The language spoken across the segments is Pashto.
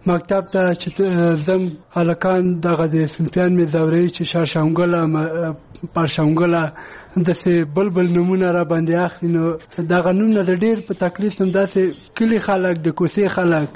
مکتب ته چې زم هلکان دغه د سنفیان مې زوري چې شارشنګله پرشنګله داسې بلبل نمونه را باندې اخلي. نو دغه نومونه د ډېر په تکلیف سم داسې کلي خلک د کوڅې خلک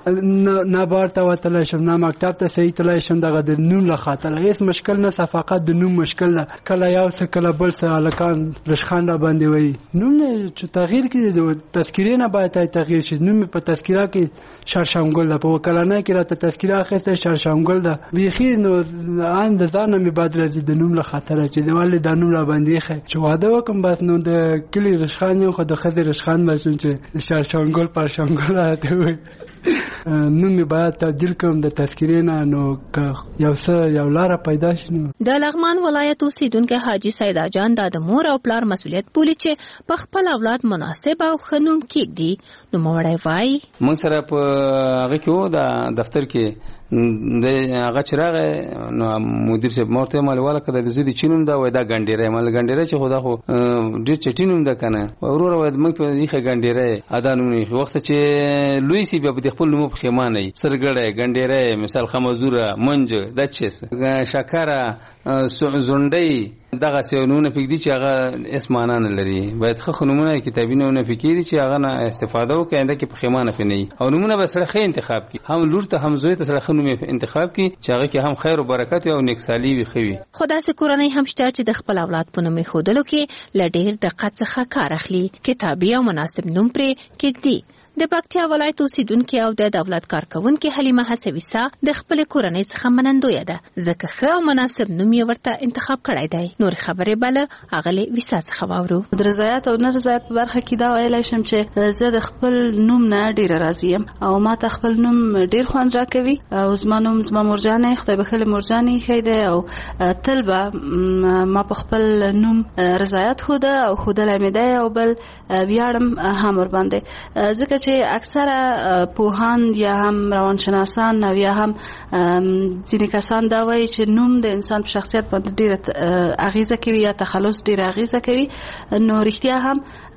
نه بار ته وتلی شم نه مکتب ته صحیح تللی شم دغه د نوم له خاطره. هېڅ مشکل نه فقط د نوم مشکل ده. کله یو څه کله بل څه هلکان رشخان را باندې وایي. نوم نه چې تغییر کړي د تذکیرې نه باید تغییر شي. نوم په تذکیره کې شرشمګل ده، په وکلانۍ کې راته تذکیره اخیسته شرشمګل ده. بیخي نو ان د ځان مې بد راځي د نوم له خاطره چې ولې دا نوم را باندې ایښی. چې واده وکړم بس نو د کلي رشخان یم خو د ښځې رشخان به شم چې شرشمګل پرشمګل راته وایي. نوم باید تبدیل کوم د تذکیرې نه. نو که یو لاره پیدا شي. د لغمان ولایت اوسیدونکي حاجی سیدا جان د مور او پلار مسؤلیت بولي چې په خپل اولاد مناسب او ښه نوم کېږدي. نو موړی وایي موږ سره په هغه کې و د دفتر کې د هغه چراغ نو مدیر صاحب مورته مال والا کده د زیدي چینوم دا وای دا ګنډيره مال ګنډيره چې خدا خو ډېر چټینوم دا کنه ورور وای موږ په یخه ګنډيره ادانونی وخت چې لوی سی بیا په خپل نوم په خیمانه سرګړې ګنډيره مثال خمزوره منج د چیس شکره زونډي دغه سيونونه پکې دي چې هغه اسمانه نه لري. باید خو نمونه کتابونه فکرې چې هغه نه استفاده وکړي انده کې په خیمانه پني او نمونه به سره خې انتخاب کی هم لور ته هم زوی ته سره خنوم انتخاب کی چې هغه کې هم خیر او برکت او نیکسالي وي خوي. خدا سي کورنۍ هم شته چې د خپل اولاد په نوم خودلو کې لډیر دقت څخه کار اخلي. کتابي او مناسب نوم پرې کېږدي. د پکتیا ولایت اوسیدونکي او د دولت کارکونکي حلیمه حسویسا د خپل کورنۍ څخه منندوی ده ځکه ښه او مناسب نوم یې ورته انتخاب کړی دی. نور خبرې بل اغلی ویسا څخه واورو. د رضایت او نه رضایت په برخه کې دا ویلای شم چې زه د خپل نوم نه ډیر راضی یم او ما ته خپل نوم ډیر خوند راکوي او زما نوم زما مرجانه خدای بخله مرجانه خیده او تل به ما په خپل نوم رضایت خوده او خوده لمیده او بل بیاړم هم ور باندې ځکه چې اکثره پوهان یا هم روانشناسان او یا هم ځینې کسان دا وایي چې نوم د انسان په شخصیت باندې ډیره اغیزه کوي یا تخلص ډیره اغیزه کوي. نو رښتیا هم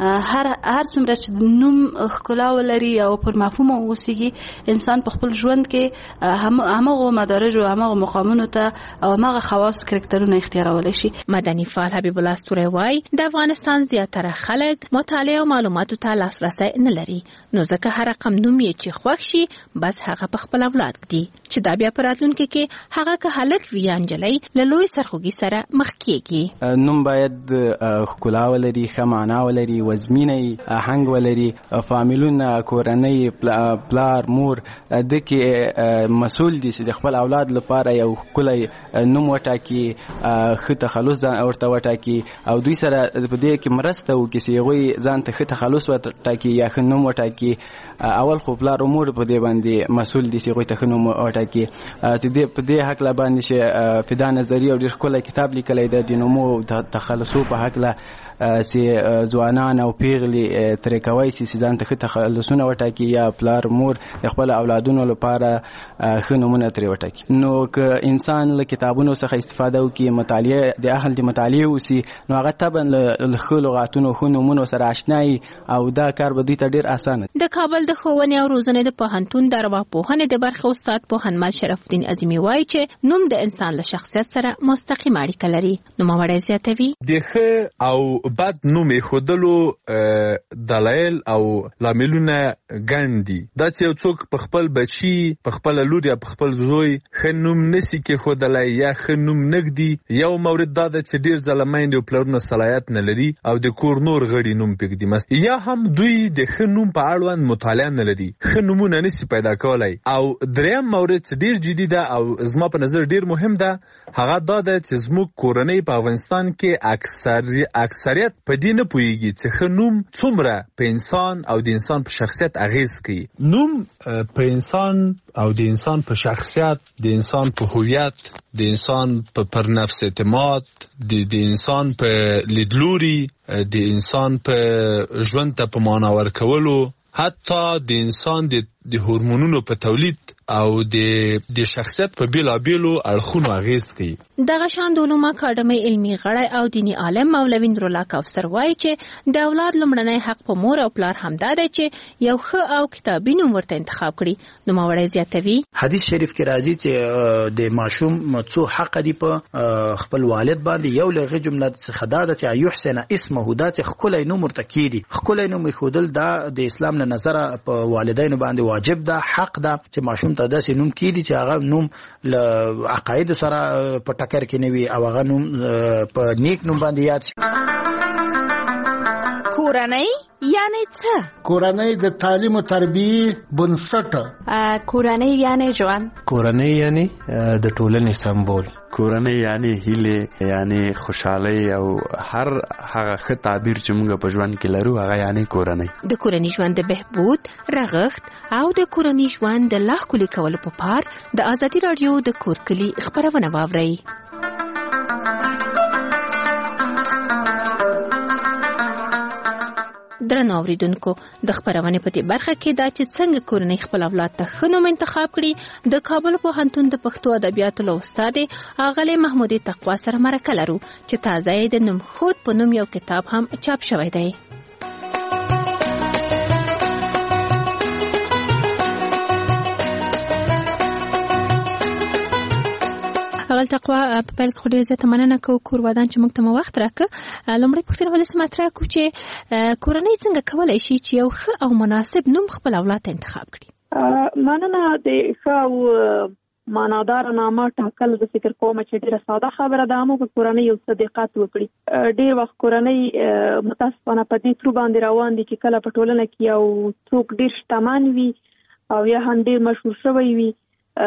هر څومره چې نوم ښکلا ولري او پر مفهوم اوسېږي انسان په خپل ژوند کې همغه مدارج او همغه مقامونو ته او همغه خواص کرکټرونه اختیارولای شي. مدني فعال حبیب الله ستوري وایي د افغانستان زیاتره خلک مطالعه او معلوماتو ته لاسرسی نه لري. نو ځکه هر رقم نوم یې چې خوښ شي بس هغه په خپل اولاد دی چې دا بیا پراتلونکو کې هغه که هلک وي انجلۍ له لوی سرخوږي سره مخ کېږي. نوم باید ښکلا ولري، ښه معنا ولري، وزمینه آهنګ ولري، فامیلونه کورنۍ پلار مور د کې مسؤل دي چې د خپل اولاد لپاره یو ښکلی نوم وټاکي، ښه تخلص ورته وټاکي او دوی سره په دې کې مرسته وکړي چې هغوی ځان ته ښه تخلص وټاکي یا ښه نوم وټاکي. اول خو پلار امور په دې باندې مسؤل دي چې هغوی ته ښه نوم وټاکي. په دې هکله باندې چې فدا نظري او ډېر ښکلی کتاب لیکلی دی د نومو تخلصو په هکله چې ځوانان او پیغلې ترې کوی شي چې ځان ته ښه تخلصونه وټاکي یا پلار مور د خپل اولادونو لپاره ښه نومونه ترې وټاکي. نو که انسان له کتابونو څخه استفاده وکړي، مطالعه د اهل د مطالعې وسي، نو هغه طبعا له ښه لغاتونو ښه نومونو سره اشنایي او دا کار به دوی ته ډېر اسانه. د کابل د ښوونې او روزنې د پوهنتون د ارواپوهنې د برخې استاد پوهنمل شرف الدین عظیمي وایي چې نوم د انسان له شخصیت سره مستقیم اړیکه لري. نوموړی زیاتوي د ښه او بد نوم ایښودلو دلایل او لاملونه ګڼ دي. دا چې یو څوک په خپل بچي، په خپل لور یا په خپل زوی ښه نوم نسی کېښودلی یا ښه نوم نږدي، یو مورد دا ده چې ډېر ځله میندې او پلرونه صلاحیت نه لري او د کور نور غړي نوم پرېږدي، یا هم دوی د ښه نوم په اړوند مطالعه نه لري، ښه نومونه نسی پیدا کولی. او دریم مورد چې ډېر جدي ده او زما په نظر ډېر مهم ده، هغه دا ده چې زموږ کورنۍ په افغانستان کې اکثریت په دې نه پوهېږي چې ښه نوم څومره په انسان او د انسان په شخصیت اغیز کوي. نوم په انسان او د انسان په شخصیت، د انسان په هویت، د انسان په پر نفس اعتماد، د انسان په لیدلوري، د انسان په ژوند ته په معنا ورکولو، حتی د انسان د د هورمونونو په تولید او د شخصیت په بیلابیلو اړخونو اغیز کوي. دغه شان د علومو اکاډمۍ علمي غړی او دیني عالم مولوي نورالله کوثر وایي چې د اولاد لومړنی حق په مور او پلار همدا دی چې یو ښه او کتابي نوم ورته انتخاب کړي. نوموړی زیاتوي حدیث شریف کې راځي چې د ماشوم څو حق دي په خپل والد باندې. یو لغه جمله څخه دا ده چې یحسن اسمه، دا چې خپل نوم ورته کیدي. خپل نوم خودل دا د اسلام له نظره په والدینو باندې واجب ده، حق ده چې ماشوم ته داسې نوم کیدي چې هغه نوم له عقاید سره په ټکر کې نه وي او هغه نوم په نیک نوم باندې یاد شي. کورنۍ یعنی څه؟ کورنۍ د تعلیم او تربیه بنسټ. کورنۍ یعنی ژوند. کورنۍ یعنی د ټولنې سمبول. کورنۍ یعنی هیله، یعنی خوشحالي او هر هغه ښه تعبیر چې موږ په ژوند کې لرو هغه یعنی کورنۍ. د کورنۍ ژوند د بهبود، رغښت او د کورنۍ ژوند د لا ښکلي کولو په پار د ازادي راډیو د کور کلي خبرونه واورئ. درنو اوریدونکو، د خبرونه په دې برخه کې دا چې څنګه کورنۍ خپل اولاد ته ښه نوم انتخاب کړي، د کابل پوهنتون د پښتو ادبیاتو له استاد اغلې محمودي تقوا سره مرکه لرو چې تازه د نوم خود په نوم یو کتاب هم چاپ شوی دی. اول تقوا په پیل کې ډېر زیاته مننه کوو کور ودان چې موږ ته مو وخت راکړه. لومړی پوښتنه ولې مطرح کوو چې کورنۍ څنګه کولی شي چې یو ښه او مناسب نوم خپل اولاد ته انتخاب کړي؟ مننه. د ښه او معنادار نامه ټاکل د فکر کوم چې ډېره ساده خبره ده، موږ کورنۍ یو صداقت وکړي. ډېر وخت کورنۍ متاسفانه په دې ترو باندې روان دي چې کله په ټولنه کې یو څوک ډېر شتمن وي او یا هم ډېر مشهور شوی وي،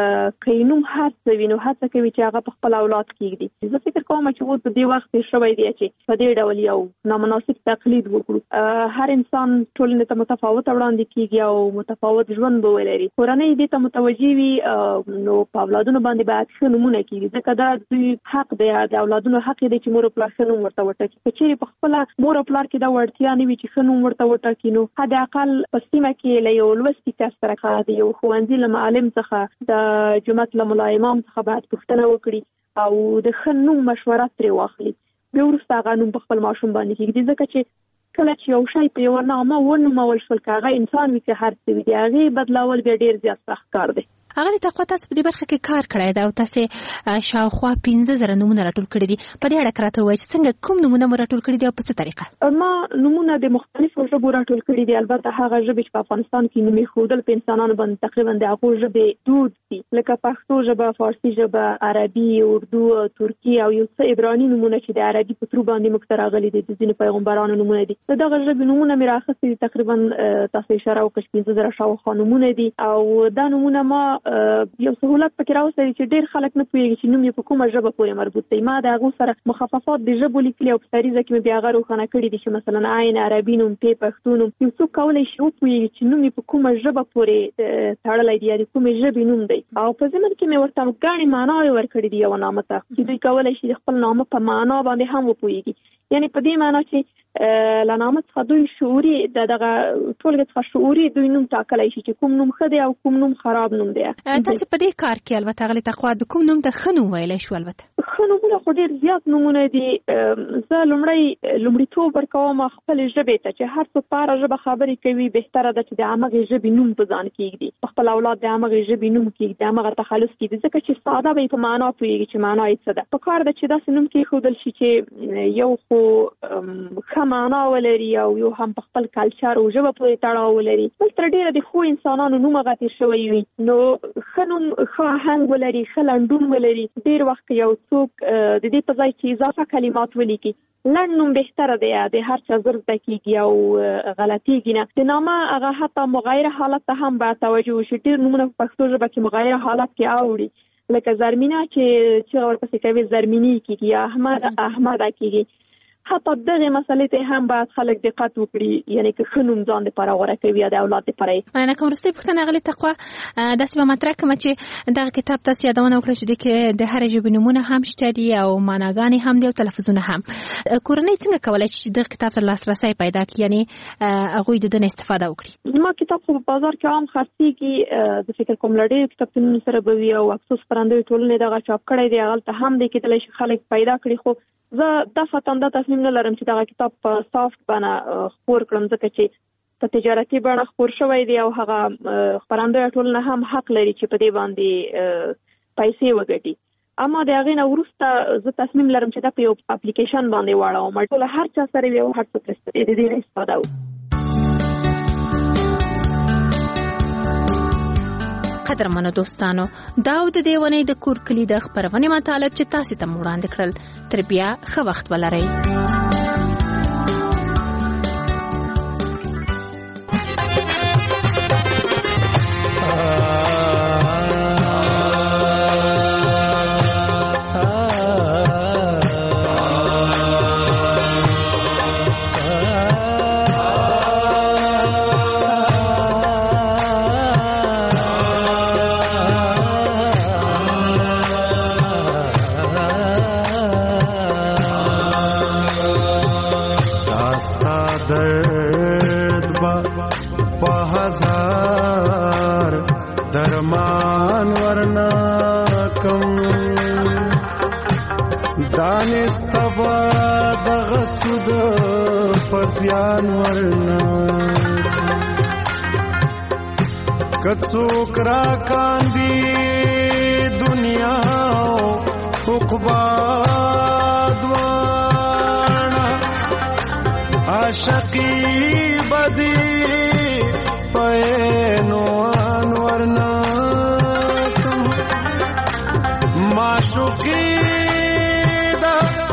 که نوم هڅه وي نو هڅه کوي چې هغه په خپل اولاد کېږدي. زه فکر کوم چې اوس په دې وخت کې شوی دی چې په دې ډول یو نامناسب تقلید وکړو. هر انسان ټولنې ته متفاوت وړاندې کېږي او متفاوت ژوند به ولري. کورنۍ دې ته متوجه وي نو په اولادونو باندې باید ښه نومونه کېږي، ځکه دا دوی حق دی، د اولادونو حق دی چې مور او پلار ښه نوم ورته وټاکي. که چېرې په خپله مور او پلار کې دا وړتیا نه وي چې ښه نوم ورته وټاکي، نو حد اقل په سیمه کې له یو لوستي کس سره د یو ښوونځي له معلم څخه د جومات له ملا امام څخه باید پوښتنه وکړي او د ښه نوم مشوره ترې واخلي. بیا وروسته هغه نوم په خپل ماشوم باندې کېږدي، ځکه چې کله چې یو شی په یوه نامه ونومول شول، که هغه انسان وي که هر څه وي، د هغې بدلول بیا ډېر زیات سخت کار دی. اغلې تقوا تاسو په دې برخه کې کار کړی دی او تاسو شاوخوا 15,000 نمونه راټول کړي دي. په دې اړه راته وایئ چې څنګه کوم نمونه مو راټول کړي دي او په څه طریقه؟ ما نمونه د مختلفو ژبو راټول کړي دي. البته هغه ژبې چې په افغانستان کې نوم ایښودل په انسانانو باندې تقریبا د هغو ژبې دود دي، لکه پښتو ژبه، فارسي ژبه، عربي، اردو، ترکي او یو څه عبراني نمونه چې د عربي په ترو باندې موږ ته راغلي دي، د ځینو پیغمبرانو نمونه دي. د دغه ژبې نمونه مې رااخیستي دي، تقریبا تاسو اشاره وکړه 15,000 شاوخوا نمونه دي. او دا نمونه ما یو سهولت پکې راوستلی چې ډېر خلک نه پوهېږي چې نوم یې په کومه ژبه پورې مربوط دی. ما د هغو سره مخففات د ژبو لیکلي او په سریزه کې مې بیا هغه روښانه کړي دي چې مثلا عین عربي نوم، پې پښتو نوم. یو څوک کولی شي وپوهېږي چې نوم یې په کومه ژبه پورې تړلی دی یا د کومې ژبې نوم دی. او په ضمن کې مې ورته ګڼې معناوې ورکړي دي یوه نامه ته، چې دوی کولی شي د خپل نامه په معنا باندې هم وپوهېږي. یعنې په دې معنا چې له نامه څخه دوی شعوري دغه ټولګې څخه شعوري دوی نوم ټاکلی شي چې کوم نوم ښه دی او کوم نوم خراب نوم دی. تاسو په دې کار کې البته اغلې تقوا د کوم نوم ته ښه نوم ویلی شو؟ البته ښه نومونه خو ډېر زیات نومونه دي. زه لومړیتوب ورکوم خپلې ژبې ته چې هر څوک په هره ژبه خبرې کوي، بهتره ده چې د همغې ژبې نوم په ځان کېږدي، په خپل اولاد د همغې ژبې نوم کېږدي، د همغه تخلص کېږدي، ځکه چې ساده به یې په معنا پوهېږي چې معنا یې څه ده. په کار ده چې داسې نوم کېښودل شي چې یو خو ښه معنا ولري او یو هم په خپل کلچر او ژبه پورې تړاو ولري، بل تر ډېره د ښو انسانانو نوم هغه تېر شوی وي، نو ښه نوم ښه آهنګ ولري، ښه لنډون ولري. ډېر وخت یو څوک د دې په ځای چې اضافه کلمات ولیکي، لنډ نوم بهتره دی، د هر چا زر زده کېږي او غلطېږي نه. د نامه هغه حتی مغایره حالت ته هم باید توجه وشي. ډېر نومونه په پښتو ژبه کې مغایره حالت کې اوړي، لکه زرمینه چې ورپسې کوي زرمیني کېږي، یا احمد احمده کېږي. حتی دغه مسلې ته هم باید خلک دقت وکړي، یعنی که ښه نوم ځان دپاره غوره کوي یا د اولاد دپاره. مننه کوم. وروستۍ پوښتنه غلې تقوا داسې به مطرح کوم چې دغه کتاب تاسو یادونه وکړه چې د هرې ژبې نومونه هم شته دي او معناګانې هم دي او تلفظونه هم. کورنۍ څنګه کولی شي چې دغه کتاب ته لاسرسی پیدا کړي، یعنی هغوی د دې استفاده وکړي؟ زما کتاب خو په بازار کې عام خرڅېږي، زه فکر کوم له ډېرو کتابتونونو سره به وي او اکثر خپرندویو ټولنې دغه چاپ کړی دی، هغلته هم دی کېدلی شي خلک پیدا کړي. خو زه دفعتاً دا تصمیم نه لرم چې دغه کتاب په سافت بڼه خپور کړم، ځکه چې په تجارتي بڼه خپور شوی دی او هغه خپرندویه ټولنه هم حق لري چې په دې باندې پیسې وګټي. اما د هغې نه وروسته زه تصمیم لرم چې دا په یو اپلیکیشن باندې واړوم، ټوله هر چا سره وي او هر څوک د دې نه استفاده وکړي. قدرمنو دوستانو، دا د دې ونې د کور کلي د خپرونې مطالب چې تاسو ته وړاندې کړل. تر بیا ښه وخت ولرئ. درمان ورنا کم دانستبا دغسود پزیان ورنا کڅوک را کاندی دنیا عقبا دوانا عاشقی بدی پینوان ورنا کم معشوقی دا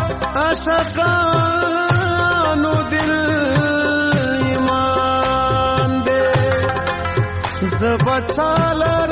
عاشقانو دل ایمان دے زبچالا